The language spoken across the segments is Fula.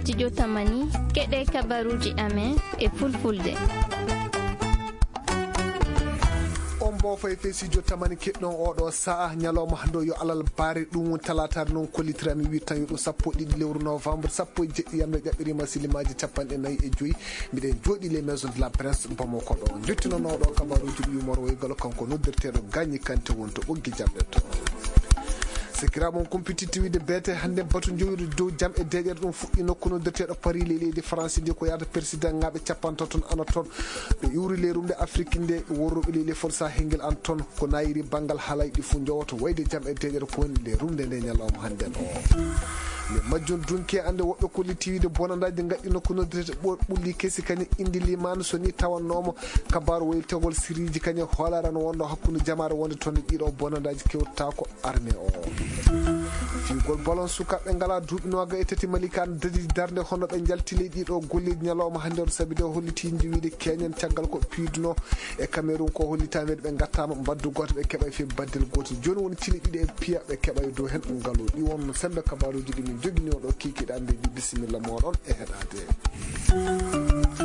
studio Tamani keɗe kabaruji amen e fulfulde. Bo fay studio Tamani keɗɗon oɗo sa'a nyaloma hando yo alal baare ɗum won talatare non kollitirami 8 yo ɗo 12 lewru novembre 17 yamre jaɓɓirima silimaji 45 miɗen jooɗi les maisons de la presse bomo ko ɗo jottinonoɗo kabaruji ɗi yumoro woygalo kanko noddirteɗo Gagny Kanté won to ɓoggi jamɗe to sikiraɓon compétitivité beete hande batu jowiru dow jam e deƴere ɗum fuɗɗi nokku noddirteɗo Paris leydi France ndi ko yaata président ngaɓe capanto ton ana toon ɓe iwri lerumde Afrique nde worroɓe leydi folsa hengel an toon ko nayiri banggal haalayɗi fo jowoto wayde jam e deƴere ko woni lerumde nde ñalawma hande o le majjon dunke ande woɓɓe kollitiwide bonandaji gaɗɗi nokku noddirete ɓulli kesi kañum indi limanu so ni tawannoma kabaru woyi tegol siriji kañum hoolarano wonno hakkude jamare wonde toon ɗiɗo bonandaji kewtta ko armé o figol ballon sukaɓe ngala duuɓi noga e tati malika an dadi darde hono ɓe jaltile ɗiɗo golleji ñalawma hande on saabi de holliti jiwide keñen caggal ko piiduno e Cameroun ko hollitameɗe ɓe gattama mbaddu goto ɓe keɓa fe baddel goto joni woni cili ɗiɗi e piya ɓe keɓa dow hen ngalo ɗi wonno sembe kabaruji ɗi min jogini oɗo kikiɗa andeji bisimilla moɗon e heɗade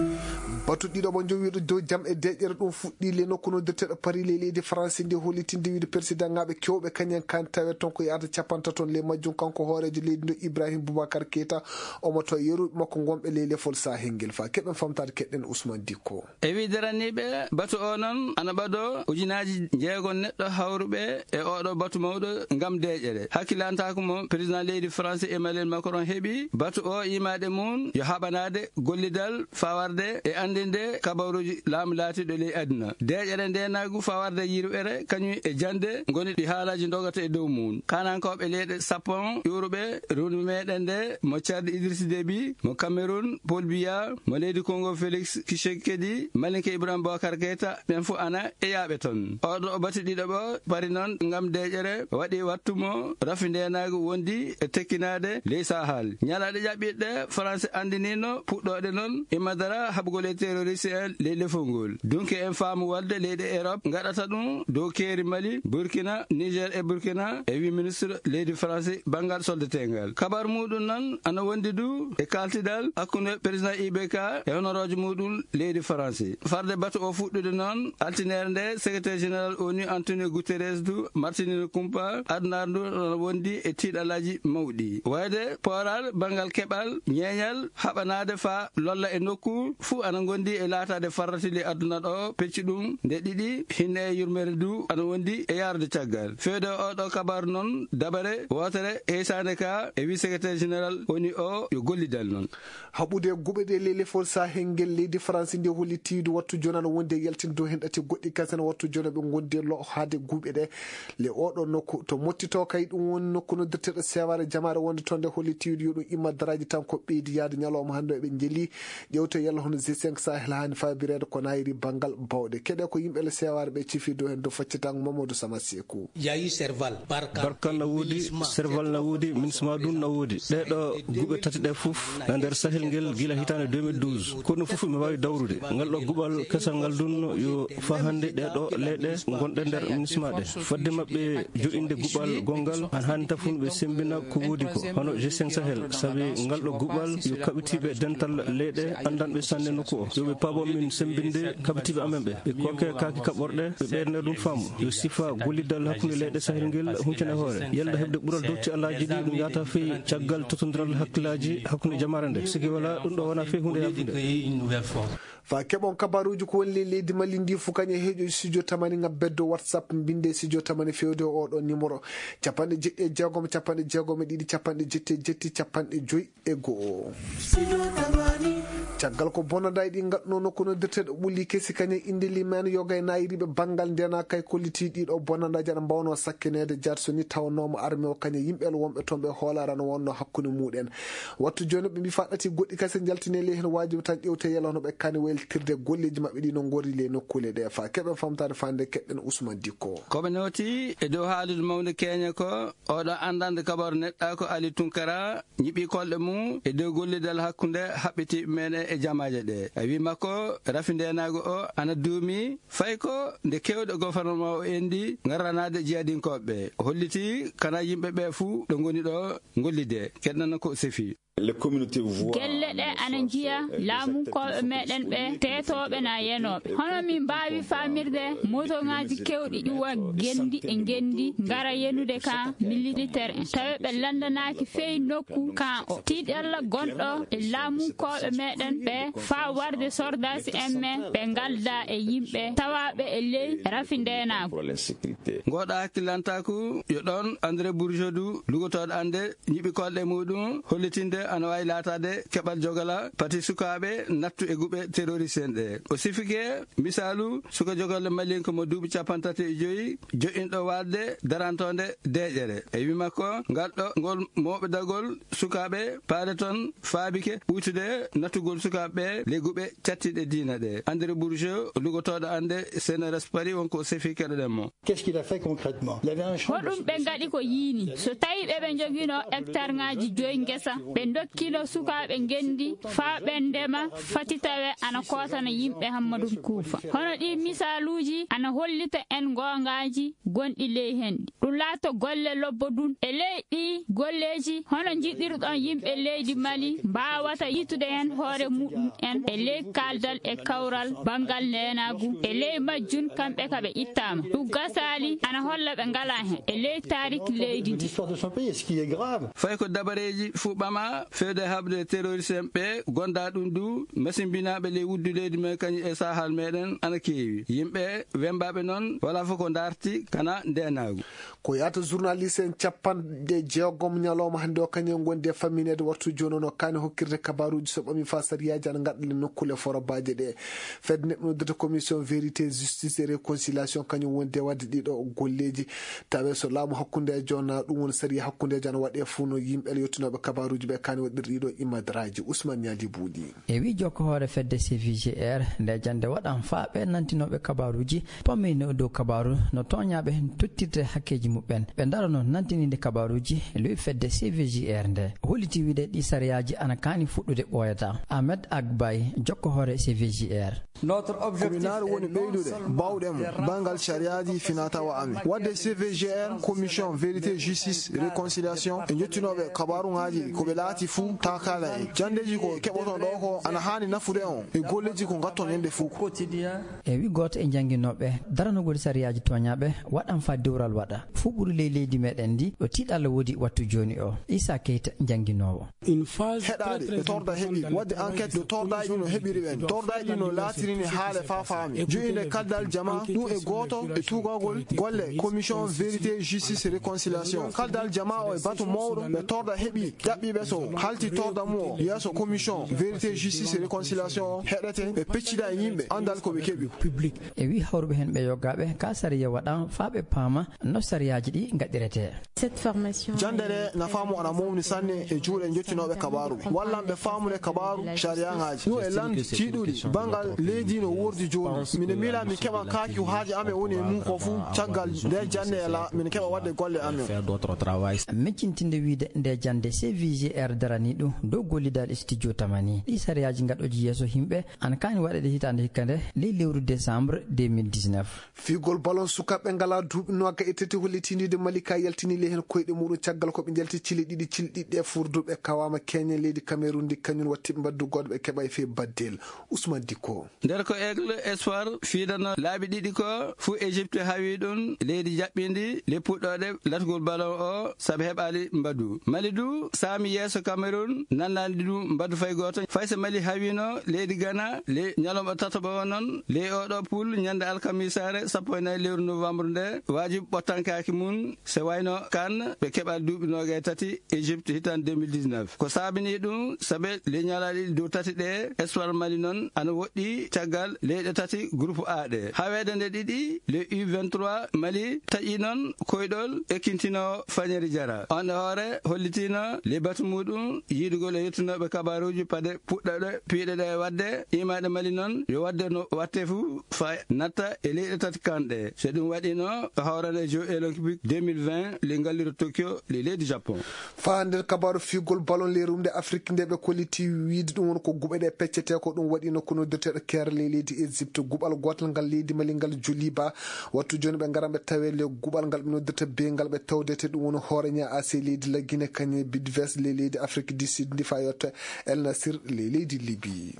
batu ɗiɗo mo jowiɗo dow jam e deƴƴere ɗum fuɗɗi le nokku noddirteɗo Paris le leydi France ndi hollitinde wiide président ngaɓe kewɓe kañen kan tawe toon ko yahata capanta toon le majjum kanko hoorejo leydi ndo Ibrahima Boubacar Keita omo to yeruɓe makko gonɓe ley lefol sahengel fa keɓen famtade keɗɗen Ousmane Dicko e wideraniɓe batu o noon ana ɓaɗo ujunaji jeegon neɗɗo hawruɓe e oɗo batu mawɗo gam deƴƴere hakkilantako mo président leydi France Emmanuel Macron heeɓi batu o imade mum yo haɓanade gollidal fawarde e andinde kabaruji laamu laatiɗo ley aduna deƴere ndenagu fawarde yirɓere kañum e jande goni ɗi haalaji dogata e dow mum kanankoɓe leyɗe sappon yuruɓe rundu meɗen nde mo Tchad Idriss Déby mo Cameroun Paul Biya mo leydi Congo Félix Tshisekedi Malinke Ibrahima Boubacar Keita ɓen fo ana e yaaɓe toon oɗo batu ɗiɗo pari noon gam deƴere waɗi wattumo rafi ndenagu wondi e tekkinade ley sahal ñalaɗe jaɓɓiɗɗe France andinino puɗɗoɗe noon e madara haɓgol e terroriste en ley lefol ngol donc en faamu walde leyɗe Europe gaɗata ɗum dow keeri Mali Burkina Niger e Burkina e wi ministre leydi France bangal soldatengal kabar muɗum noon ana wondi du e kaltidal hakkude président IBK e honorojo muɗum leydi France farde batu o fuɗɗude noon altinere nde secrétaire général ONU Antonio Guterres du Martinino Kumpa addunar ndu ana wondi e tiiɗalaji mawɗi wayde poral bangal keɓal ñeeñal haɓanade fa lolla e nokku fu ana gondi e laatade farratile aduna ɗo pecci ɗum nde ɗiɗi hinne e yurmere du ana wondi e yarde caggal fewde oɗo kabaru noon dabare wotere heysande ka e wi secrétaire général ONU o yo gollidal noon haɓude guɓeɗe ley lefol sahengel leydi France ndi hollitiwde wattu joni ana wondi e yaltin dow hen ɗati goɗɗi kasene wattu joni ɓe gondi lo haade guuɓe ɗe le oɗo nokku to mottito kay ɗum woni nokku noddirteɗo seware jamare wonde toon nde hollitiwde yo ɗum imma daraji tan ko ɓeydi yaade ñalawma hande eɓe jeeli ƴewte yalla hono G5 Sahel hani fabirede ko nayiri banggal bawɗe keɗe ko yimɓe le seware ɓe cifi dow hen do faccitango Mamadou Sama Sekou yayi serval barkal na woodi serval na woodi minsma ɗum na woodi ɗeɗo guɓe tati ɗe foof e nder sahel ngel guila hitande 2012 kono foof mi wawi dawrude ngal ɗo guɓal kesal ngal dun yo fa hande ɗeɗo leyɗe gonɗe nder minisma ɗe fadde mabɓe joɗinde guɓal gongal han hani tafun ɓe sembina ko woodi ko hono G5 Sahel saabi ngal ɗo guɓal yo kaɓitiɓe dental leyɗe andanɓe sanne nokku o yoɓe paabo min sembinde kaɓitiɓe amen ɓe kokke kaaki kaɓorɗe ɓe ɓeydane ɗum faamu yo sifa gollidal hakkude leyɗe sahel ngel huncane hoore yalda heɓde ɓuural dotti alaji ɗi ɗum yata fewi caggal totodiral hakkillaji hakkude jamare nde sigi wala ɗum ɗo wona fewi hunde yafude fa keɓon kabaruji ko woni leydi Mali ndi fu kañe heeƴo studio Tamani ngabeddo WhatsApp mbinde studio Tamani fewde oɗo numéro jeɗɗe capanɗe jeegom e ɗiɗi capanɗe jetti capanɗe joyyi e go'o caggal ko bonada ɗi gadno nokku noddirteɗo ɓulli kesi kañe inde limane yoga e nayiriɓe banggal ndena kay kolliti ɗiɗo bonadaji aɗa mbawno sakkinede jaat so ni tawanoma armé o kañe yimɓe wonɓe toon ɓe hoolarano wonno hakkude muɗen wattu joni ɓe mbi faɗɗati goɗɗi kase jaltinele hen wajibi tan ƴewte yela hono ɓe kani weltirde golleji mabɓe ɗi no gori le nokkule ɗe fa keɓen famtade fande keɗɗen Ousmane Dicko koɓe noti e dow haalude mawde keñe ko oɗo andande kabaru neɗɗa ko Ali Tunkara ñiɓi kolɗe mum e dow gollidal hakkude haɓɓitiɓe men e jamaje ɗe. Wi makko rafindenago o ana duumi fay ko nde kewɗo gouvernement o endi ngaranade jeyadinkoɓe holliti kana yimɓeɓe fuu ɗo ngoni ɗo gollide keɗnana ko sefi. gelle ɗe ana jiya laamukoɓe meɗen ɓe tetoɓe na yenoɓe hono min mbawi famirde moto ngaji kewɗi ƴuwa gendi e gendi ngara yenude kan militaire en tawi ɓe landanaki feyi nokku kan o tiɗalla gonɗo e laamukoɓe meɗen ɓe fa warde sordasi en men ɓe galda e yimɓe tawaɓe e ley rafindenago. goɗa hakkilantaku yo ɗon André Bourgeois lugotoɗo ande ñiɓi kolɗe muɗum hollitinde ana wawi latade keɓal jogala pati sukaɓe nattu e guɓe terroriste en ɗe. O sifike misalu suka jogolle malinko mo duuɓi 35 joƴinɗo wadde darantonde deƴere e wi makko ngalɗo ngol mawɓe dagol sukaɓe paade toon faabike ɓuytude nattugol sukaɓe le guɓe cattiɗe diina ɗe. André Bourgeois lugotoɗo ande CNRS Paris wonko sifi keɗoɗen mo. hoɗum ɓe gaɗi ko yiini so tawi ɓeɓe joguino hectare ngaji 5 gesa ɓe dokkino sukaɓe gendi fa ɓe ndema fati tawe ana kotana yimɓe Hammadou Koufa. hono ɗi misaluji ana hollita en gongaji gonɗi ley henɗi ɗum laato golle lobbo dun e ley ɗi golleji hono jiɗɗirɗon yimɓe leydi Mali mbawata yitude hen hoore muɗum en e ley kaldal e kawral bangal nenagu e ley majjun kamɓe kaɓe ittama ɗum gasali ana holla ɓe ngala hen e ley tarik leydi ndi. fay ko dabareji fuɓama fewde habde terroriste ɓe gonda ɗum du masimbinaɓe ley wuddu leydi men kañum e sahal meɗen ana keewi yimɓe wembaɓe noon wala fof ko darti kana ndenagu. ko yata journaliste en 50 ñalawma hande o kañum gonde famminede wattu joni no kani hokkirde kabaruji so ɓami fa sariyaji ana gaɗale nokkule forobaje ɗe fedde neɗɗo noddata commission vérité justice et réconciliation kañum wonde wadde ɗiɗo golleji tawe so laamu hakkude e jonna ɗum woni sariya hakkudeji ana waɗe fuu no yimɓe yettinoɓe kabaruji ɓe kani waɗir ɗiɗo imadraji Ousmane Niadi Boudi e wi jokko hoore fedde CVGR nde jande waɗan fa ɓe nantinoɓe kabaruji pammino dow kabaru no toñaɓe tottirde hakkeji muɓɓen ɓe daro noon nantininde kabaruji lowi fedde CVGR nde holliti wiide ɗi sariyaji ana kani fuɗɗude ɓoyata Ahmed Agbay jokko hoore CVGR. kominaare woni ɓeydude bawɗemo bangal sariyaji finatawa amin wadde CVGR commission vérité justice réconciliation e jettinoɓe kabaruŋaji koɓe laati fuu ta kala en jandeji ko keɓoton ɗo ko ana hani nafude on e golleji ko gatton yende fuu e wi goto e jangguinoɓe daranogol sariyaji toñaɓe waɗan fa dewral waɗa fuu ɓuuri ley leydi meɗen ndi ɗo tiɗalla woodi wattu joni o Issa Keita jangguinowo heɗade e torda heeɓi wadde enquête de tordaji ɗi no heeɓiri ɓen tordaji ɗi no laatirini haale fa faami joyinde kaldal jama ɗum e goto e tugagol golle commission vérité justice réconciliation kaldal jama o e batu mawɗo ɓe torda heeɓi ƴaɓɓiɓe so halti torda mu o yeeso commission vérité justice et réconciliation heɗete ɓe peccida e yimɓe andal koɓe keeɓi public e wi hawruɓe hen ɓe yoggaɓe ka sariya waɗan fa ɓe paama no sariyaji ɗi gaɗirete jandere nafamu ana mawni sanne e juuɗe jettinoɓe kabaru wallanɓe famude kabaru sariyaŋaji ɗum e landi tiiɗuɗi bangal leydi no wordi joni mine miila min keɓa kaaki haaji amen woni e mum ko fuu caggal nde jande e la min keɓa wadde golle amen meccintinde wiide nde jande CVGR darani ɗum dow gollidal studio tamani ɗi sariyaji gaɗoji yeeso himɓe ana kani waɗede hitande hikkande ley lewru décembre 2019 figol ballon sukaɓe ngala duuɓi noga e tati hollitindide Malika yaltini le hen koyɗe muɗum caggal koɓe jalti cile ɗiɗi cilɗiɗɗe furduɓe kawama keñe leydi Cameroun ndi kañum wattiɓe mbaddu goɗɗo ɓe keɓa e fe baddel Ousmane Dicko nder ko aigle espoir fiidano laabi ɗiɗi ko fuu Égypte hawi ɗum leydi jaɓɓindi le puɗɗoɗe latgol ballon o saabi heɓali mbaddu Mali du saami yeeso Cameroun nannandi ɗum mbaddu fay goto fayso Mali hawino leydi Ghana le ñalawma tataɓa o noon le oɗo poule ñande alkamisare 14 lewru novembre nde wajibi ɓottankaki mum so wayno kan ɓe keɓali duuɓi noga e tati Égypte hitande 2019 ko saabini ɗum saabe le ñalaɗi dow tati ɗe espoir Mali noon ana woɗɗi caggal leyɗe tati groupe A ɗe hawede nde ɗiɗi le U23 Mali taƴi noon koyɗol ekkintino Fanieri Diarra on e hoore hollitino le batu muɗum yiidugol e yettunoɓe kabaruji paade puɗɗoɗe piiɗe ɗe wadde imaɗe Mali noon yo wadde no watte fu fa natta e leyɗe tati kanɗe so ɗum waɗino hawrande Jeux olympique 2020 le ngalliro Tokyo le leydi Japon fa nder kabaru figol ballon le rumde Afrique nde ɓe kolliti wiide ɗum ɗum ko guɓeɗe peccete ko ɗum waɗi nokku noddirteɗo kerle leydi Égypte guɓal gotal ngal leydi Mali ngal Djoliba wattu joni ɓe garan ɓe tawe le guɓal ngal ɓe noddirta be ngal ɓe tawdete ɗum woni Horeña AC leydi la Guinée Kagne Bidves le leydi Afrique du Sud ndi fa yotta El Nasir le leydi Libye.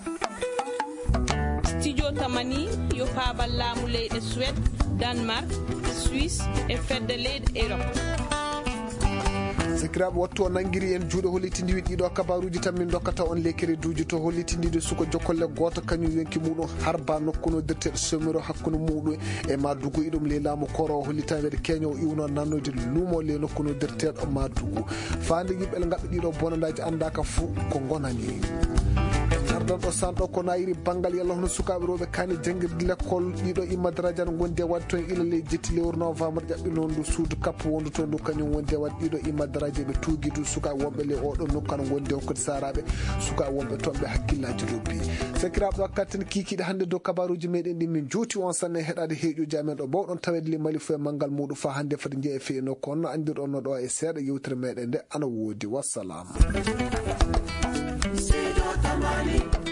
Studio Tamani yo babal laamu leyɗe Suède, Danemark, Suisse e fedde leyɗe Europe. Sekiraɓe wattu o nangiri en juuɗe hollitindi ɗiɗo kabaruji tan min dokkata on lekere duuji to hollitindide suko jokkolle goto kañum yonki muɗum harba nokkuno dirteɗo somiro hakkude muɗum e Madougou iɗum le laamu koro hollitande de keño o iwno nannude luumo le nokkuno dirteɗo Madougou fande yimɓe le gaɓɓe ɗiɗo bonandaji andaka fou ko gonani ardan ɗo sanɗo ko nayiri banggal yalla hono sukaɓe rewɓe kani jangguirde l'école ɗiɗo imma daradia no gondi e wadde toon ilale jetti lewru novembre ƴaɓɓi noon ndu suudu kappo wondu toon ndu kañum wondi e wadde ɗiɗo imma daradia ɓe tuuguidu sukaɓe wonɓe le oɗo nokku no gondi e hokkude saraɓe sukaɓe wonɓe toon ɓe hakkillaji lobbi sekiraɓe ɗo kattene kikiɗe hannde dow kabaruji meɗen ɗi min juuti on sanne heɗade heeƴuji amen ɗo bawɗon tawede le Mali fo e manggal muɗum fa hannde foti jeeya feyi nokku on no andirɗon no ɗo e seeɗa yewtere meɗen nde ana woodi wassalam.